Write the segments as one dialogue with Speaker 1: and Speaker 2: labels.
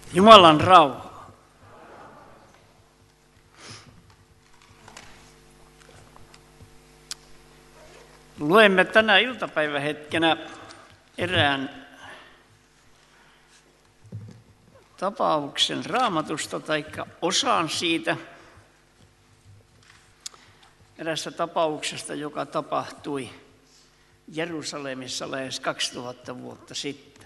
Speaker 1: Jumalan rauha. Luemme tänä iltapäivähetkenä erään tapauksen Raamatusta tai osan siitä, erästä tapauksesta, joka tapahtui Jerusalemissa lähes 2000 vuotta sitten.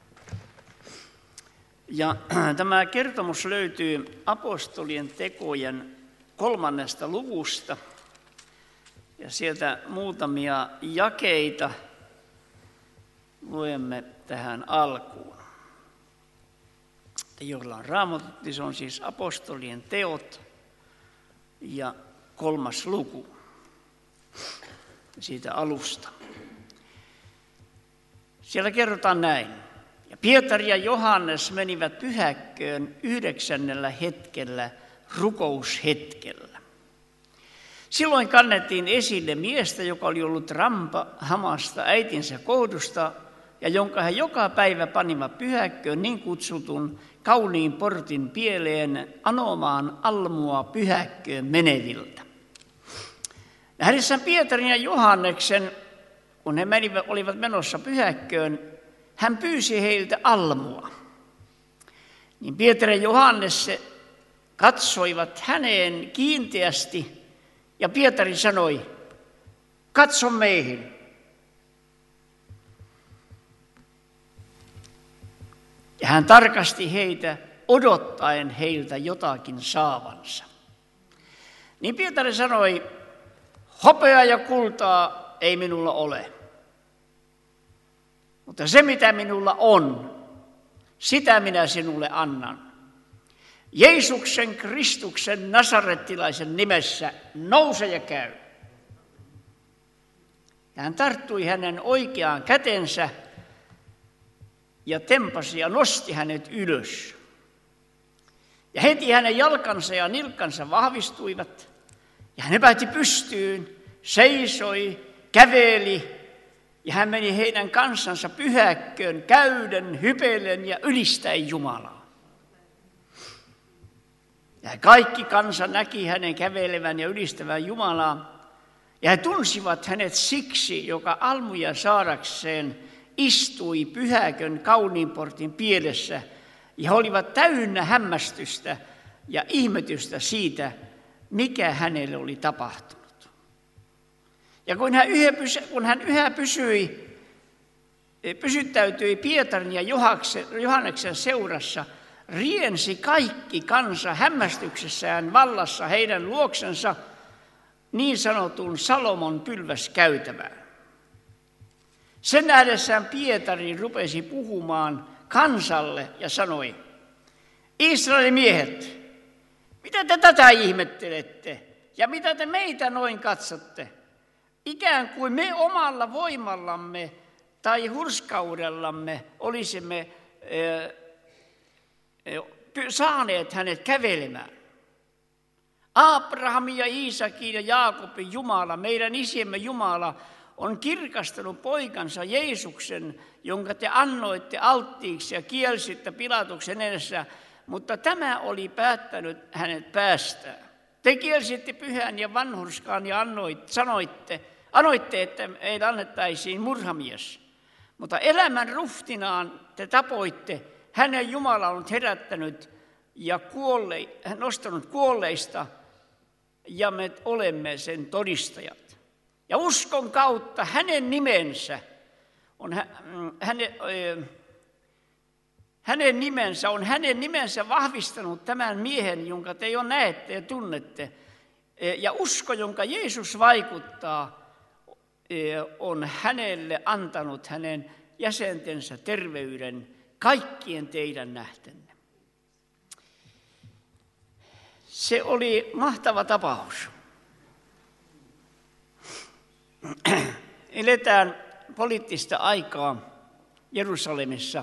Speaker 1: Ja tämä kertomus löytyy apostolien tekojen 3. luvusta ja sieltä muutamia jakeita luemme tähän alkuun. Jolla on Raamatut, niin se on siis apostolien teot ja 3. luku siitä alusta. Siellä kerrotaan näin. Ja Pietari ja Johannes menivät pyhäkköön 9. hetkellä, rukoushetkellä. Silloin kannettiin esille miestä, joka oli ollut rampahamasta äitinsä kohdusta ja jonka he joka päivä panivat pyhäkköön niin kutsutun kauniin portin pieleen anomaan almua pyhäkköön meneviltä. Nähdessään Pietarin ja Johanneksen, kun he olivat menossa pyhäkköön, hän pyysi heiltä almua. Niin Pietari ja Johannes katsoivat häneen kiinteästi ja Pietari sanoi, katso meihin. Ja hän tarkasti heitä odottaen heiltä jotakin saavansa. Niin Pietari sanoi, hopeaa ja kultaa ei minulla ole. Mutta se, mitä minulla on, sitä minä sinulle annan. Jeesuksen Kristuksen nasarettilaisen nimessä nouse ja käy. Ja hän tarttui hänen oikeaan kätensä ja tempasi ja nosti hänet ylös. Ja heti hänen jalkansa ja nilkkansa vahvistuivat. Ja hän hypähti pystyyn, seisoi, käveli. Ja hän meni heidän kansansa pyhäkköön käyden, hypellen ja ylistäen Jumalaa. Ja kaikki kansa näki hänen kävelevän ja ylistävän Jumalaa. Ja he tunsivat hänet siksi, joka almuja saadakseen istui pyhäkön kauniin portin pielessä. Ja he olivat täynnä hämmästystä ja ihmetystä siitä, mikä hänelle oli tapahtunut. Ja kun hän yhä pysyttäytyi Pietarin ja Johanneksen seurassa, riensi kaikki kansa hämmästyksessään vallassa heidän luoksensa niin sanotun Salomon pylväskäytävään. Sen nähdessään Pietari rupesi puhumaan kansalle ja sanoi, Israelin miehet, mitä te tätä ihmettelette ja mitä te meitä noin katsotte? Ikään kuin me omalla voimallamme tai hurskaudellamme olisimme saaneet hänet kävelemään. Abrahamin ja Iisakin ja Jaakobin Jumala, meidän isiemme Jumala, on kirkastanut poikansa Jeesuksen, jonka te annoitte alttiiksi ja kielsitte Pilatuksen edessä, mutta tämä oli päättänyt hänet päästää. Te kielsitte pyhän ja vanhurskaan ja anoitte, että meille annettaisiin murhamies. Mutta elämän ruhtinaan te tapoitte, hänen Jumala on herättänyt ja nostanut kuolleista, ja me olemme sen todistajat. Ja uskon kautta hänen nimensä vahvistanut tämän miehen, jonka te jo näette ja tunnette. Ja usko, jonka Jeesus vaikuttaa, on hänelle antanut hänen jäsentensä terveyden kaikkien teidän nähtenne. Se oli mahtava tapaus. Eletään poliittista aikaa Jerusalemissa,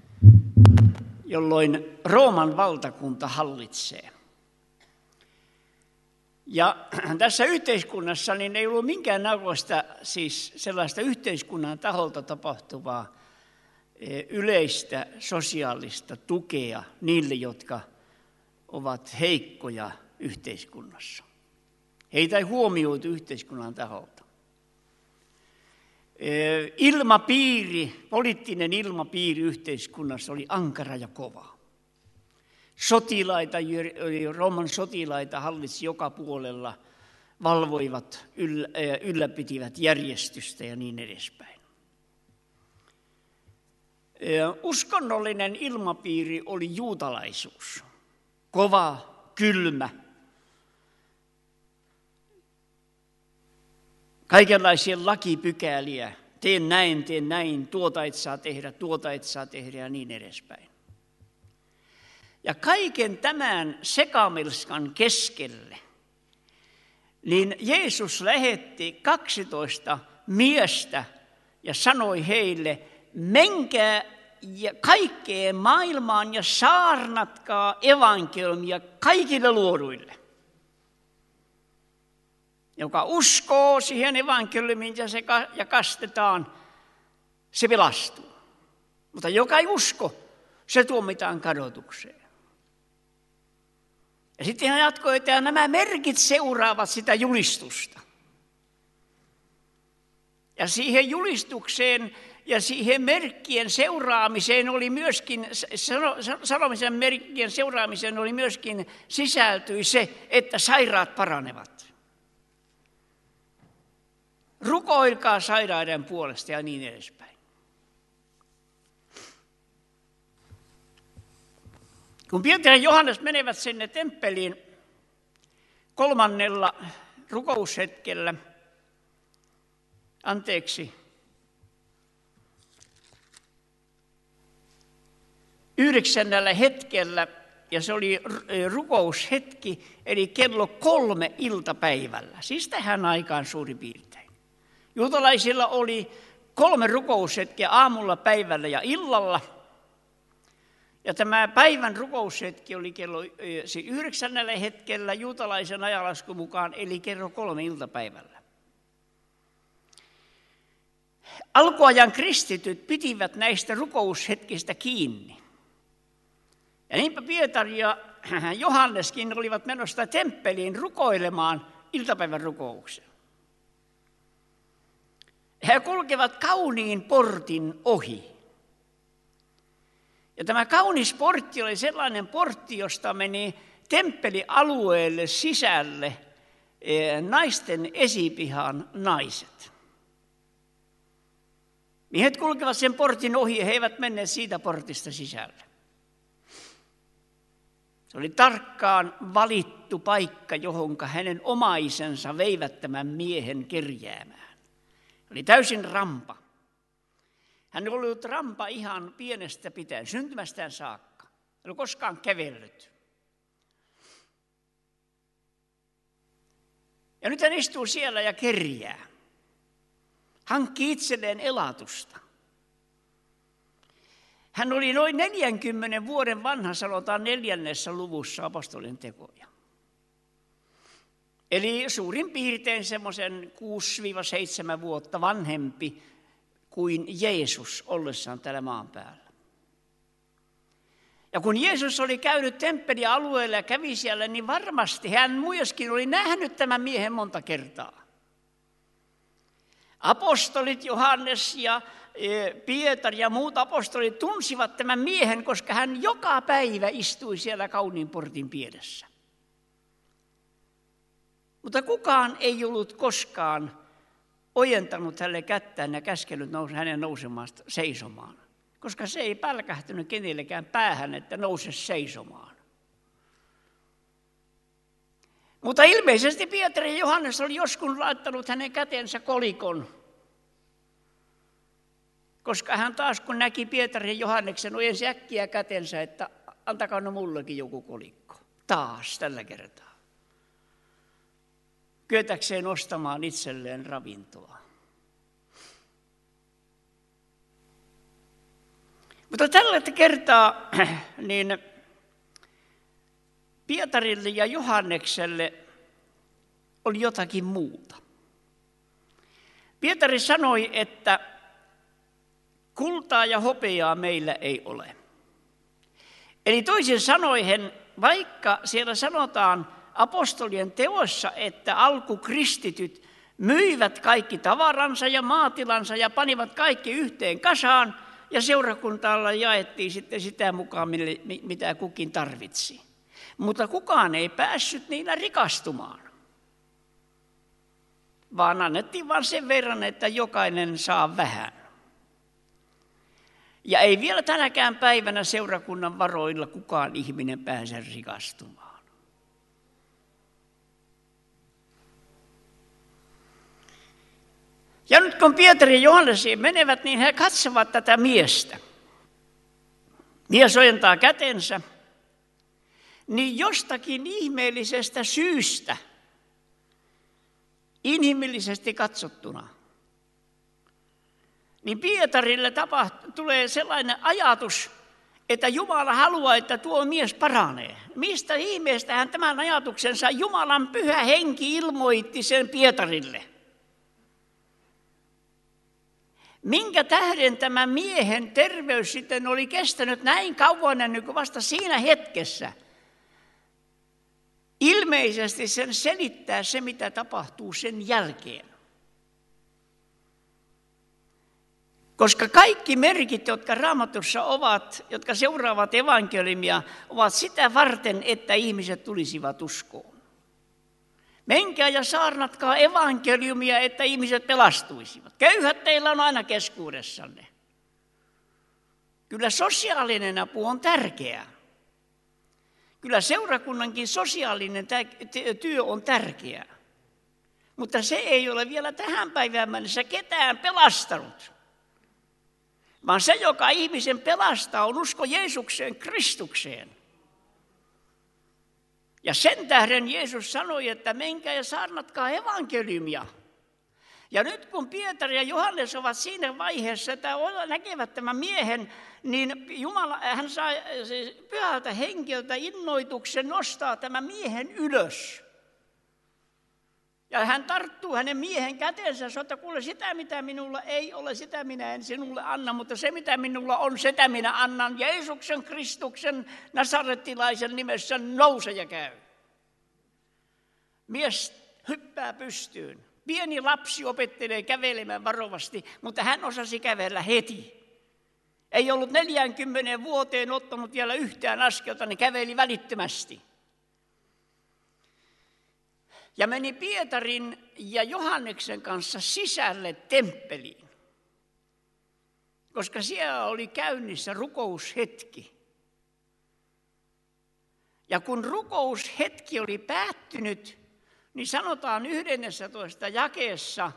Speaker 1: jolloin Rooman valtakunta hallitsee. Ja tässä yhteiskunnassa niin ei ollut minkäännäköistä siis sellaista yhteiskunnan taholta tapahtuvaa yleistä sosiaalista tukea niille, jotka ovat heikkoja yhteiskunnassa. Heitä ei huomioitu yhteiskunnan taholta. Poliittinen ilmapiiri yhteiskunnassa oli ankara ja kova. Rooman sotilaita hallitsi joka puolella, valvoivat, ylläpitivät järjestystä ja niin edespäin. Uskonnollinen ilmapiiri oli juutalaisuus. Kova, kylmä. Kaikenlaisia lakipykäliä. Tee näin, tuota et saa tehdä ja niin edespäin. Ja kaiken tämän sekamelskan keskelle, niin Jeesus lähetti 12 miestä ja sanoi heille, menkää kaikkeen maailmaan ja saarnatkaa evankeliumia kaikille luoduille. Joka uskoo siihen evankeliumiin ja kastetaan, se pelastuu. Mutta joka ei usko, se tuomitaan kadotukseen. Ja sitten hän jatkoi, että nämä merkit seuraavat sitä julistusta. Ja siihen julistukseen ja siihen merkkien seuraamiseen oli myöskin, sanomisen merkkien seuraamiseen oli myöskin sisältyi se, että sairaat paranevat. Rukoilkaa sairaiden puolesta ja niin edespäin. Kun Pietari ja Johannes menevät sinne temppeliin 3. rukoushetkellä, 9. hetkellä, ja se oli rukoushetki, eli kello 3 iltapäivällä, siis tähän aikaan suurin piirtein. Juutalaisilla oli 3 rukoushetkeä aamulla, päivällä ja illalla. Ja tämä päivän rukoushetki oli kello 9. hetkellä juutalaisen ajanlaskun mukaan, eli kello 3 iltapäivällä. Alkuajan kristityt pitivät näistä rukoushetkistä kiinni. Ja niinpä Pietari ja Johanneskin olivat menossa temppeliin rukoilemaan iltapäivän rukouksen. He kulkevat kauniin portin ohi. Ja tämä kaunis portti oli sellainen portti, josta meni temppelialueelle sisälle naisten esipihan naiset. Miehet kulkevat sen portin ohi ja he eivät menneet siitä portista sisälle. Se oli tarkkaan valittu paikka, johonka hänen omaisensa veivät tämän miehen kerjäämään. Oli täysin rampa. Hän oli ollut rampa ihan pienestä pitäen, syntymästään saakka. Ei ole koskaan kävellyt. Ja nyt hän istuu siellä ja kerjää. Hankkii itselleen elatusta. Hän oli noin 40 vuoden vanha, sanotaan 4. luvussa apostolien tekoja. Eli suurin piirtein semmoisen 6-7 vuotta vanhempi kuin Jeesus ollessaan täällä maan päällä. Ja kun Jeesus oli käynyt temppelialueella ja kävi siellä, niin varmasti hän myöskin oli nähnyt tämän miehen monta kertaa. Apostolit Johannes ja Pietari ja muut apostolit tunsivat tämän miehen, koska hän joka päivä istui siellä kauniin portin pielessä. Mutta kukaan ei ollut koskaan ojentanut hänelle kättään ja käskenyt hänen nousemaan seisomaan, koska se ei pälkähtynyt kenellekään päähän, että nouse seisomaan. Mutta ilmeisesti Pietari ja Johannes oli joskus laittanut hänen kätensä kolikon, koska hän taas kun näki Pietarin ja Johanneksen, ojensi äkkiä kätensä, että antakaa no mullekin joku kolikko. Taas tällä kertaa. Kyetäkseen ostamaan itselleen ravintoa. Mutta tällä kertaa niin Pietarille ja Johannekselle oli jotakin muuta. Pietari sanoi, että kultaa ja hopeaa meillä ei ole. Eli toisin sanoen, vaikka siellä sanotaan apostolien teoissa, että alkukristityt myivät kaikki tavaransa ja maatilansa ja panivat kaikki yhteen kasaan ja seurakuntaalla jaettiin sitten sitä mukaan, mitä kukin tarvitsi. Mutta kukaan ei päässyt niillä rikastumaan, vaan annettiin vain sen verran, että jokainen saa vähän. Ja ei vielä tänäkään päivänä seurakunnan varoilla kukaan ihminen pääse rikastumaan. Ja nyt kun Pietari ja Johannes menevät, niin he katsovat tätä miestä. Mies ojentaa kätensä, niin jostakin ihmeellisestä syystä, inhimillisesti katsottuna, niin Pietarille tulee sellainen ajatus, että Jumala haluaa, että tuo mies paranee. Mistä ihmeestä hän tämän ajatuksensa Jumalan pyhä henki ilmoitti sen Pietarille? Minkä tähden tämä miehen terveys sitten oli kestänyt näin kauan ennen kuin vasta siinä hetkessä? Ilmeisesti sen selittää se, mitä tapahtuu sen jälkeen. Koska kaikki merkit, jotka Raamatussa ovat, jotka seuraavat evankeliumia, ovat sitä varten, että ihmiset tulisivat uskoon. Menkää ja saarnatkaa evankeliumia, että ihmiset pelastuisivat. Köyhät teillä on aina keskuudessanne. Kyllä sosiaalinen apu on tärkeää. Kyllä seurakunnankin sosiaalinen työ on tärkeää. Mutta se ei ole vielä tähän päivään mennessä ketään pelastanut. Vaan se, joka ihmisen pelastaa, on usko Jeesukseen, Kristukseen. Ja sen tähden Jeesus sanoi, että menkää ja saarnatkaa evankeliumia. Ja nyt kun Pietari ja Johannes ovat siinä vaiheessa, että näkevät tämän miehen, niin hän saa pyhältä henkeltä innoituksen nostaa tämän miehen ylös. Ja hän tarttuu hänen miehen käteensä ja sanoo, että kuule, sitä mitä minulla ei ole, sitä minä en sinulle anna, mutta se mitä minulla on, sitä minä annan. Jeesuksen Kristuksen nasarettilaisen nimessä nouse ja käy. Mies hyppää pystyyn. Pieni lapsi opettelee kävelemään varovasti, mutta hän osasi kävellä heti. Ei ollut 40 vuoteen ottanut vielä yhtään askelta, niin käveli välittömästi. Ja meni Pietarin ja Johanneksen kanssa sisälle temppeliin, koska siellä oli käynnissä rukoushetki. Ja kun rukoushetki oli päättynyt, niin sanotaan 11 jakeessa,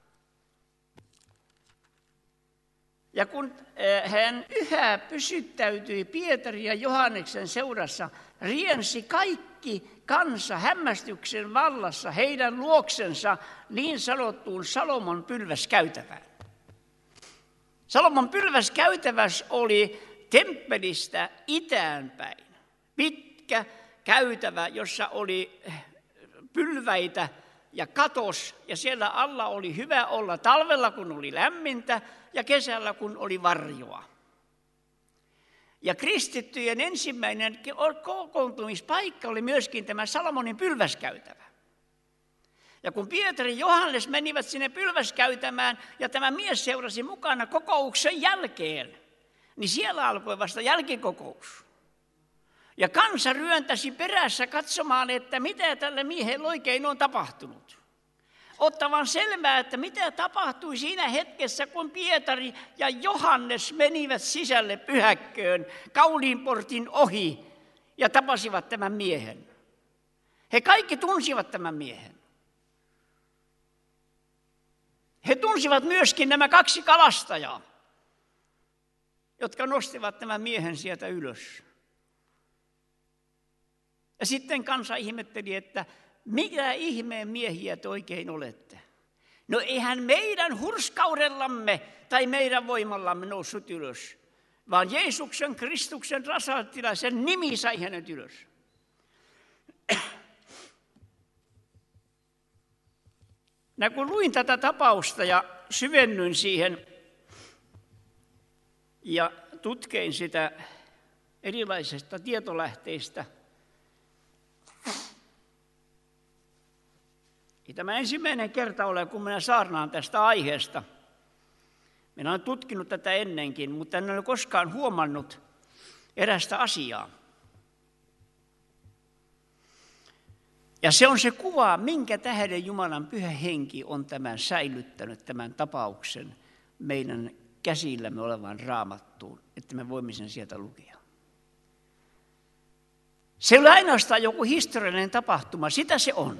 Speaker 1: ja kun hän yhä pysyttäytyi Pietarin ja Johanneksen seurassa, riensi kaikki kansa hämmästyksen vallassa heidän luoksensa niin sanottuun Salomon pylväskäytävään. Salomon pylväskäytäväs oli temppelistä itäänpäin. Pitkä käytävä, jossa oli pylväitä ja katos, ja siellä alla oli hyvä olla talvella, kun oli lämmintä, ja kesällä, kun oli varjoa. Ja kristittyjen ensimmäinen kokoontumispaikka oli myöskin tämä Salomonin pylväskäytävä. Ja kun Pietari ja Johannes menivät sinne pylväskäytämään, ja tämä mies seurasi mukana kokouksen jälkeen, niin siellä alkoi vasta jälkikokous. Ja kansa ryöntäsi perässä katsomaan, että mitä tälle miehelle oikein on tapahtunut. Ottavan selvää, että mitä tapahtui siinä hetkessä, kun Pietari ja Johannes menivät sisälle pyhäkköön Kauliinportin ohi ja tapasivat tämän miehen. He kaikki tunsivat tämän miehen. He tunsivat myöskin nämä 2 kalastajaa, jotka nostivat tämän miehen sieltä ylös. Ja sitten kansa ihmetteli, että mitä ihmeen miehiä te oikein olette? No eihän meidän hurskaudellamme tai meidän voimallamme noussut ylös, vaan Jeesuksen Kristuksen nasarettilaisen nimi sai hänet ylös. Kun luin tätä tapausta ja syvennyin siihen, ja tutkein sitä erilaisista tietolähteistä. Ja tämä ensimmäinen kerta ole, kun minä saarnaan tästä aiheesta. Minä olen tutkinut tätä ennenkin, mutta en ole koskaan huomannut erästä asiaa. Ja se on se kuva, minkä tähden Jumalan Pyhä Henki on tämän säilyttänyt, tämän tapauksen meidän käsillämme olevan Raamattuun, että me voimme sen sieltä lukea. Se ei ole ainoastaan joku historiallinen tapahtuma, sitä se on.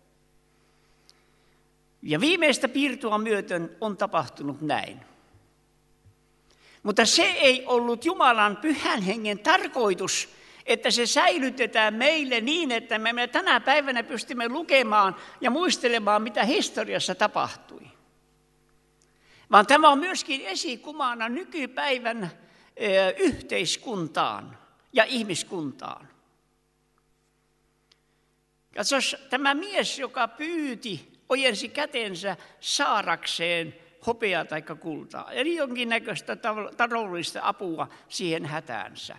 Speaker 1: Ja viimeistä piirtoa myöten on tapahtunut näin. Mutta se ei ollut Jumalan Pyhän Hengen tarkoitus, että se säilytetään meille niin, että me tänä päivänä pystymme lukemaan ja muistelemaan, mitä historiassa tapahtui. Vaan tämä on myöskin esikumana nykypäivän yhteiskuntaan ja ihmiskuntaan. Katsos, tämä mies, joka ojensi kätensä saarakseen hopeaa tai kultaa, eli jonkinnäköistä taloudellista apua siihen hätäänsä.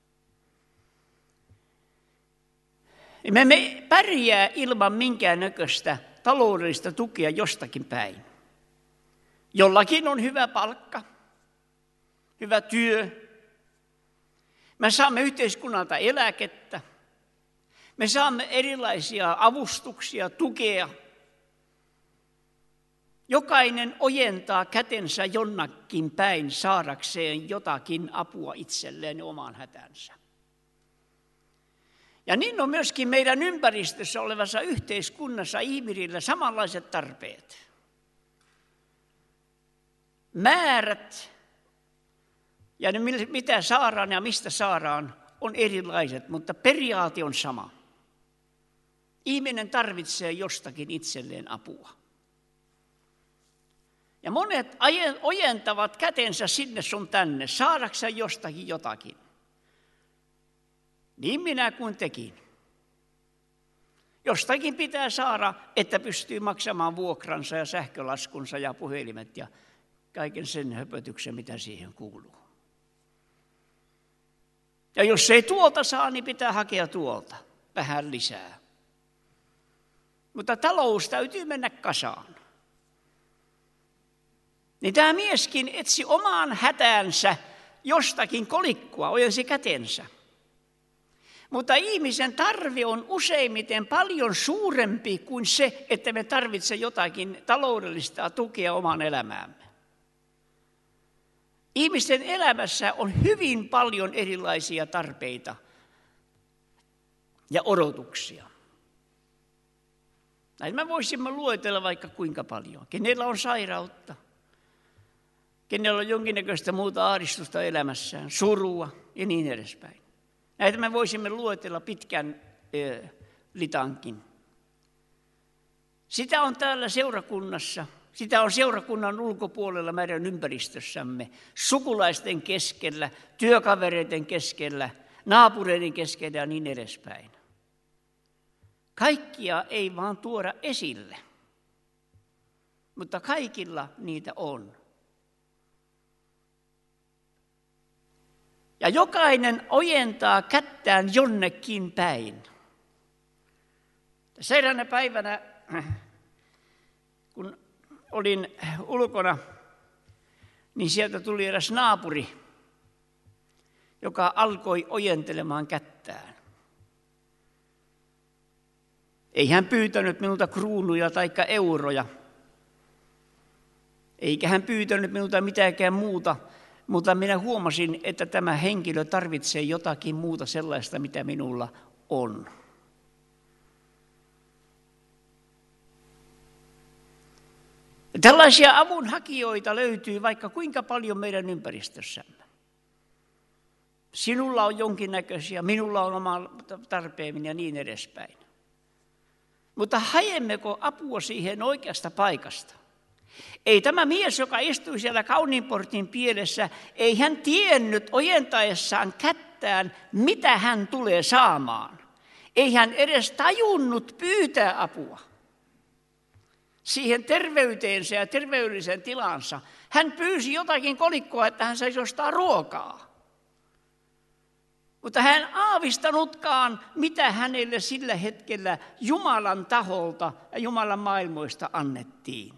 Speaker 1: Me emme pärjää ilman minkäännäköistä taloudellista tukea jostakin päin. Jollakin on hyvä palkka, hyvä työ. Me saamme yhteiskunnalta eläkettä. Me saamme erilaisia avustuksia, tukea. Jokainen ojentaa kätensä jonnakin päin saadakseen jotakin apua itselleen ja omaan hätänsä. Ja niin on myöskin meidän ympäristössä olevassa yhteiskunnassa ihmisillä samanlaiset tarpeet. Määrät ja ne, mitä saadaan ja mistä saadaan, on erilaiset, mutta periaate on sama. Ihminen tarvitsee jostakin itselleen apua. Ja monet ojentavat kätensä sinne sun tänne, saadakseen jostakin jotakin. Niin minä kuin tekin. Jostakin pitää saada, että pystyy maksamaan vuokransa ja sähkölaskunsa ja puhelimet ja kaiken sen höpötyksen, mitä siihen kuuluu. Ja jos ei tuolta saa, niin pitää hakea tuolta vähän lisää. Mutta talous täytyy mennä kasaan. Niin tämä mieskin etsi omaan hätäänsä jostakin kolikkoa, ojensi kätensä. Mutta ihmisen tarve on useimmiten paljon suurempi kuin se, että me tarvitsemme jotakin taloudellista tukea omaan elämäämme. Ihmisten elämässä on hyvin paljon erilaisia tarpeita ja odotuksia. Näin me voisimme luetella vaikka kuinka paljon. Kenellä on sairautta, kenellä on jonkinnäköistä muuta ahdistusta elämässään, surua ja niin edespäin. Näitä me voisimme luetella pitkän litankin. Sitä on täällä seurakunnassa, sitä on seurakunnan ulkopuolella meidän ympäristössämme, sukulaisten keskellä, työkavereiden keskellä, naapureiden keskellä ja niin edespäin. Kaikkia ei vaan tuoda esille, mutta kaikilla niitä on. Ja jokainen ojentaa kättään jonnekin päin. Eräänä päivänä, kun olin ulkona, niin sieltä tuli eräs naapuri, joka alkoi ojentelemaan kättään. Ei hän pyytänyt minulta kruunuja tai euroja, eikä hän pyytänyt minulta mitään muuta, mutta minä huomasin, että tämä henkilö tarvitsee jotakin muuta sellaista, mitä minulla on. Tällaisia avunhakijoita löytyy vaikka kuinka paljon meidän ympäristössämme. Sinulla on jonkinnäköisiä, minulla on oma tarpeeni ja niin edespäin. Mutta haemmeko apua siihen oikeasta paikasta? Ei tämä mies, joka istui siellä Kauniinportin pielessä, ei hän tiennyt ojentaessaan kättään, mitä hän tulee saamaan. Ei hän edes tajunnut pyytää apua. siihen terveyteensä ja terveydelliseen tilansa. Hän pyysi jotakin kolikkoa, että hän saisi ostaa ruokaa. Mutta hän aavistanutkaan, mitä hänelle sillä hetkellä Jumalan taholta ja Jumalan maailmoista annettiin.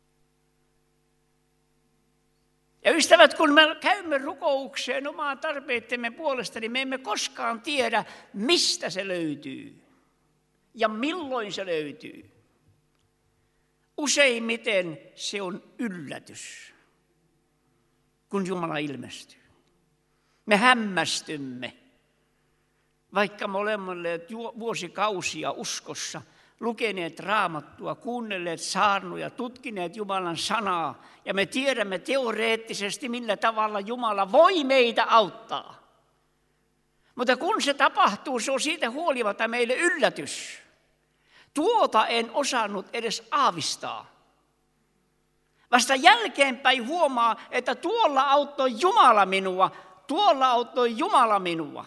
Speaker 1: Ja ystävät, kun me käymme rukoukseen omaa tarpeittemme puolesta, niin me emme koskaan tiedä, mistä se löytyy ja milloin se löytyy. Useimmiten se on yllätys, kun Jumala ilmestyy. Me hämmästymme, vaikka me olemme olleet vuosikausia uskossa, lukeneet Raamattua, kuunnelleet saarnoja, tutkineet Jumalan sanaa, ja me tiedämme teoreettisesti, millä tavalla Jumala voi meitä auttaa. Mutta kun se tapahtuu, se on siitä huolimatta meille yllätys. Tuota en osannut edes aavistaa. Vasta jälkeenpäin huomaa, että tuolla auttoi Jumala minua, tuolla auttoi Jumala minua.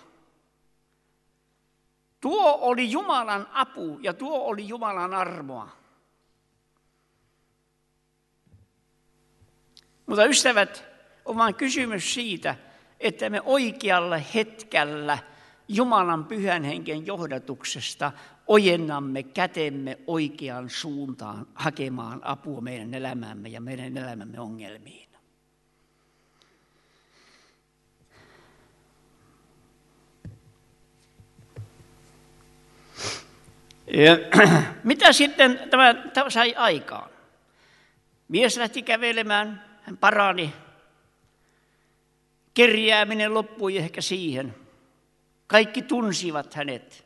Speaker 1: Tuo oli Jumalan apu ja tuo oli Jumalan armoa. Mutta ystävät, on vain kysymys siitä, että me oikealla hetkellä Jumalan pyhän hengen johdatuksesta ojennamme kätemme oikeaan suuntaan hakemaan apua meidän elämämme ja meidän elämämme ongelmiin. Mitä sitten tämä sai aikaan? Mies lähti kävelemään, hän parani. Kerjääminen loppui ehkä siihen. Kaikki tunsivat hänet.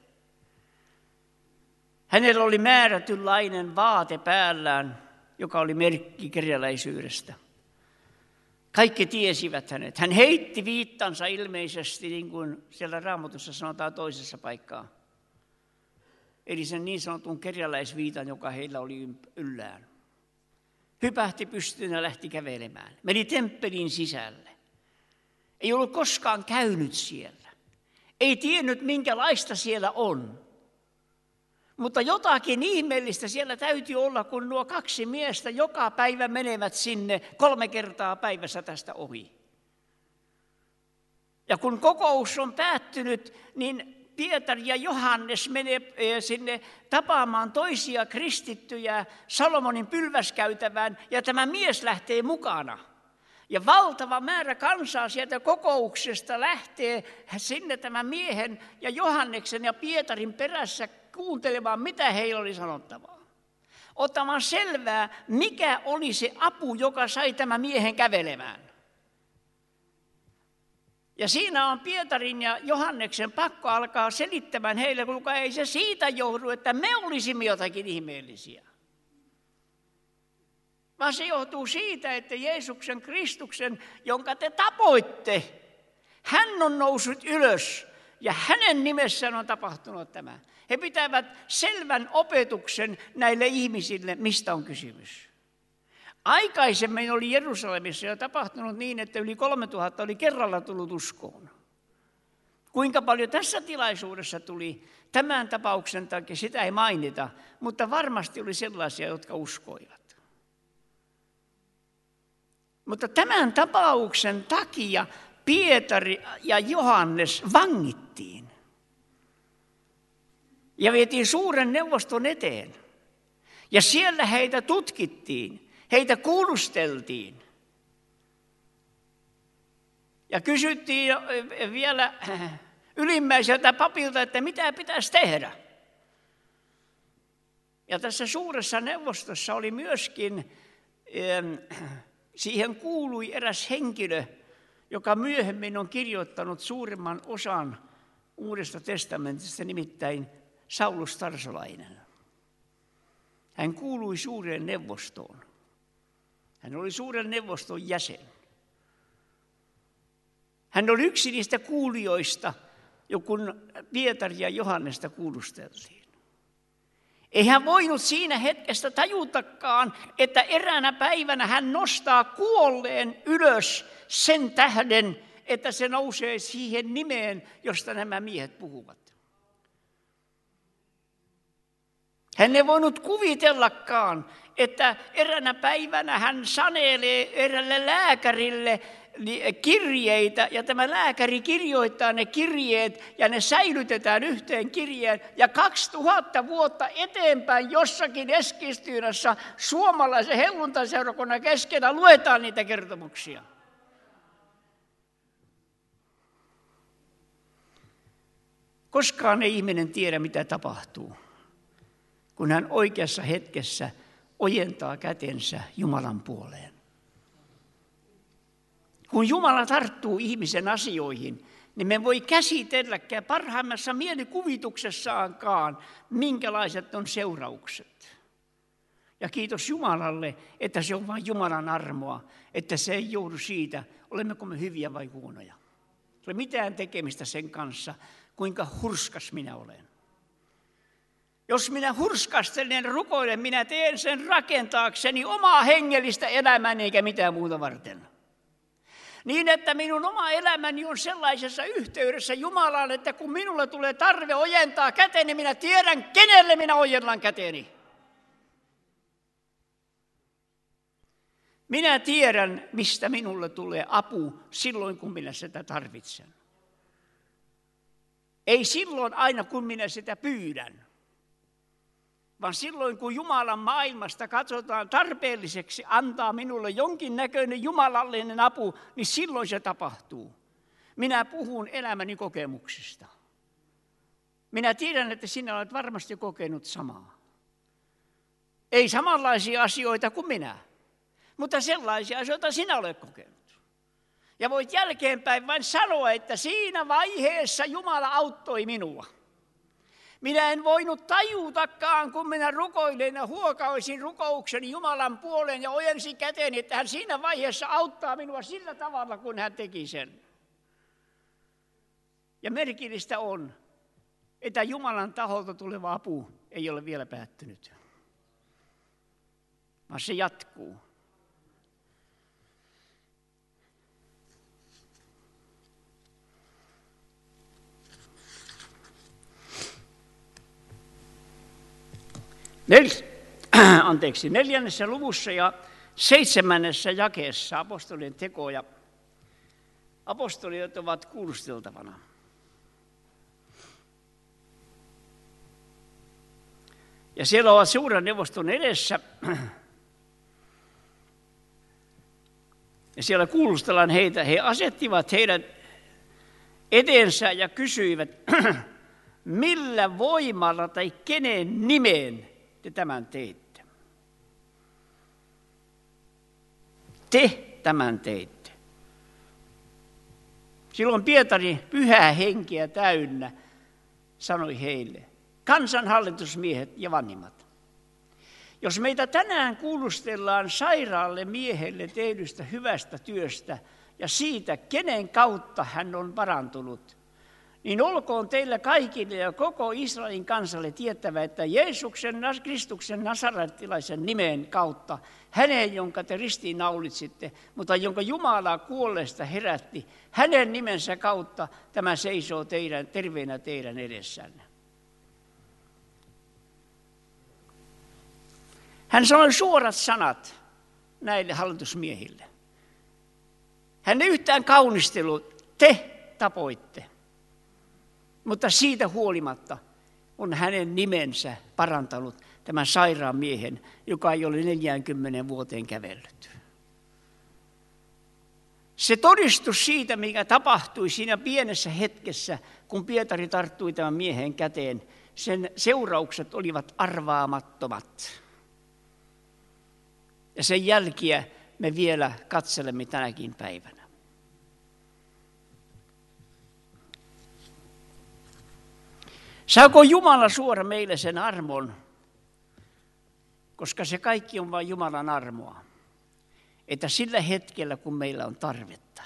Speaker 1: Hänellä oli määrätynlainen vaate päällään, joka oli merkki kerjäläisyydestä. Kaikki tiesivät hänet. Hän heitti viittansa ilmeisesti, niin kuin siellä Raamatussa sanotaan toisessa paikkaa. Eli sen niin sanotun kerjäläisviitan, joka heillä oli yllään. Hypähti pystyyn ja lähti kävelemään. Meni temppelin sisälle. Ei ollut koskaan käynyt siellä. Ei tiennyt, minkälaista siellä on. Mutta jotakin ihmeellistä siellä täytyy olla, kun nuo kaksi miestä joka päivä menevät sinne 3 kertaa päivässä tästä ohi. Ja kun kokous on päättynyt, niin Pietari ja Johannes menee sinne tapaamaan toisia kristittyjä Salomonin pylväskäytävään, ja tämä mies lähtee mukana. Ja valtava määrä kansaa sieltä kokouksesta lähtee sinne tämän miehen ja Johanneksen ja Pietarin perässä kuuntelemaan, mitä heillä oli sanottavaa. Ottamaan selvää, mikä oli se apu, joka sai tämän miehen kävelemään. Ja siinä on Pietarin ja Johanneksen pakko alkaa selittämään heille, kuinka ei se siitä johdu, että me olisimme jotakin ihmeellisiä. Vaan se johtuu siitä, että Jeesuksen Kristuksen, jonka te tapoitte, hän on noussut ylös ja hänen nimessään on tapahtunut tämä. He pitävät selvän opetuksen näille ihmisille, mistä on kysymys. Aikaisemmin oli Jerusalemissa jo tapahtunut niin, että yli 3000 oli kerralla tullut uskoon. Kuinka paljon tässä tilaisuudessa tuli tämän tapauksen takia, sitä ei mainita, mutta varmasti oli sellaisia, jotka uskoivat. Mutta tämän tapauksen takia Pietari ja Johannes vangittiin ja vietiin suuren neuvoston eteen. Ja siellä heitä tutkittiin, heitä kuulusteltiin. Ja kysyttiin vielä ylimmäiseltä papilta, että mitä pitäisi tehdä. Ja tässä suuressa neuvostossa oli myöskin, siihen kuului eräs henkilö, joka myöhemmin on kirjoittanut suurimman osan Uudesta testamentista, nimittäin Saulus Tarsolainen. Hän kuului suureen neuvostoon. Hän oli suuren neuvoston jäsen. Hän oli yksi niistä kuulijoista, kun Pietari ja Johannesta kuulusteltiin. Ei hän voinut siinä hetkessä tajutakaan, että eräänä päivänä hän nostaa kuolleen ylös sen tähden, että se nousee siihen nimeen, josta nämä miehet puhuvat. Hän ei voinut kuvitellakaan, että eräänä päivänä hän sanelee eräälle lääkärille kirjeitä, ja tämä lääkäri kirjoittaa ne kirjeet, ja ne säilytetään yhteen kirjeen, ja 2000 vuotta eteenpäin jossakin Eskilstunassa suomalaisen helluntaiseurakunnan keskellä luetaan niitä kertomuksia. Koskaan ei ihminen tiedä, mitä tapahtuu, kun hän oikeassa hetkessä ojentaa kätensä Jumalan puoleen. Kun Jumala tarttuu ihmisen asioihin, niin me voi käsitelläkään parhaimmassa mielikuvituksessaankaan, minkälaiset on seuraukset. Ja kiitos Jumalalle, että se on vain Jumalan armoa, että se ei joudu siitä, olemmeko me hyviä vai huonoja. Ei ole mitään tekemistä sen kanssa, kuinka hurskas minä olen. Jos minä hurskastelen ja rukoilen, minä teen sen rakentaakseni omaa hengellistä elämääni eikä mitään muuta varten. Niin, että minun oma elämäni on sellaisessa yhteydessä Jumalaan, että kun minulle tulee tarve ojentaa käteni, minä tiedän, kenelle minä ojennan käteni. Minä tiedän, mistä minulle tulee apu silloin, kun minä sitä tarvitsen. Ei silloin aina, kun minä sitä pyydän, vaan silloin, kun Jumalan maailmasta katsotaan tarpeelliseksi antaa minulle jonkinnäköinen jumalallinen apu, niin silloin se tapahtuu. Minä puhun elämäni kokemuksista. Minä tiedän, että sinä olet varmasti kokenut samaa. Ei samanlaisia asioita kuin minä, mutta sellaisia asioita sinä olet kokenut. Ja voit jälkeenpäin vain sanoa, että siinä vaiheessa Jumala auttoi minua. Minä en voinut tajutakaan, kun minä rukoilin ja huokaisin rukoukseni Jumalan puoleen ja ojensin käteni, että hän siinä vaiheessa auttaa minua sillä tavalla, kun hän teki sen. Ja merkillistä on, että Jumalan taholta tuleva apu ei ole vielä päättynyt, vaan se jatkuu. Neljännessä luvussa ja 7. jakeessa apostolien tekoja. Apostolit ovat kuulusteltavana. Ja siellä ovat suuren neuvoston edessä. Ja siellä kuulustellaan heitä. He asettivat heidät eteensä ja kysyivät, millä voimalla tai kenen nimeen te tämän teitte. Te tämän teitte. Silloin Pietari pyhää henkeä täynnä sanoi heille, kansanhallitusmiehet ja vanhimmat. Jos meitä tänään kuulustellaan sairaalle miehelle tehdystä hyvästä työstä ja siitä, kenen kautta hän on parantunut, niin olkoon teillä kaikille ja koko Israelin kansalle tiettävä, että Jeesuksen, Kristuksen nasarettilaisen nimen kautta, hänen, jonka te ristiin naulitsitte, mutta jonka Jumala kuolleesta herätti, hänen nimensä kautta tämä seisoo terveenä teidän edessänne. Hän sanoi suorat sanat näille hallitusmiehille. Hän ei yhtään kaunistellut, te tapoitte. Mutta siitä huolimatta on hänen nimensä parantanut tämän sairaan miehen, joka ei ole 40 vuoteen kävellyt. Se todistus siitä, mikä tapahtui siinä pienessä hetkessä, kun Pietari tarttui tämän miehen käteen, sen seuraukset olivat arvaamattomat. Ja sen jälkiä me vielä katselemme tänäkin päivänä. Saako Jumala suora meille sen armon, koska se kaikki on vain Jumalan armoa, että sillä hetkellä, kun meillä on tarvetta,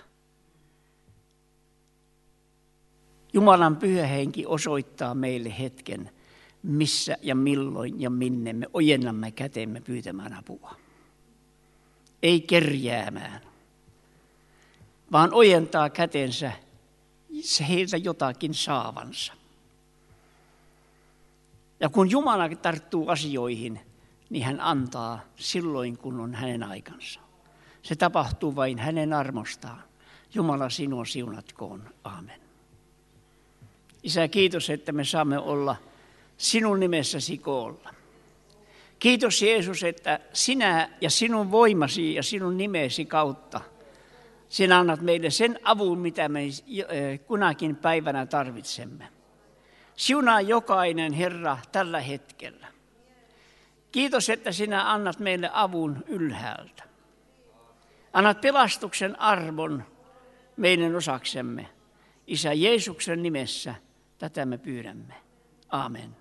Speaker 1: Jumalan pyhä henki osoittaa meille hetken, missä ja milloin ja minne me ojennamme kätemme pyytämään apua. Ei kerjäämään, vaan ojentaa kätensä heiltä jotakin saavansa. Ja kun Jumala tarttuu asioihin, niin hän antaa silloin, kun on hänen aikansa. Se tapahtuu vain hänen armostaan. Jumala sinua siunatkoon. Aamen. Isä, kiitos, että me saamme olla sinun nimessäsi koolla. Kiitos Jeesus, että sinä ja sinun voimasi ja sinun nimesi kautta sinä annat meille sen avun, mitä me kunakin päivänä tarvitsemme. Siunaa jokainen, Herra, tällä hetkellä. Kiitos, että sinä annat meille avun ylhäältä. Annat pelastuksen arvon meidän osaksemme. Isä Jeesuksen nimessä tätä me pyydämme. Aamen.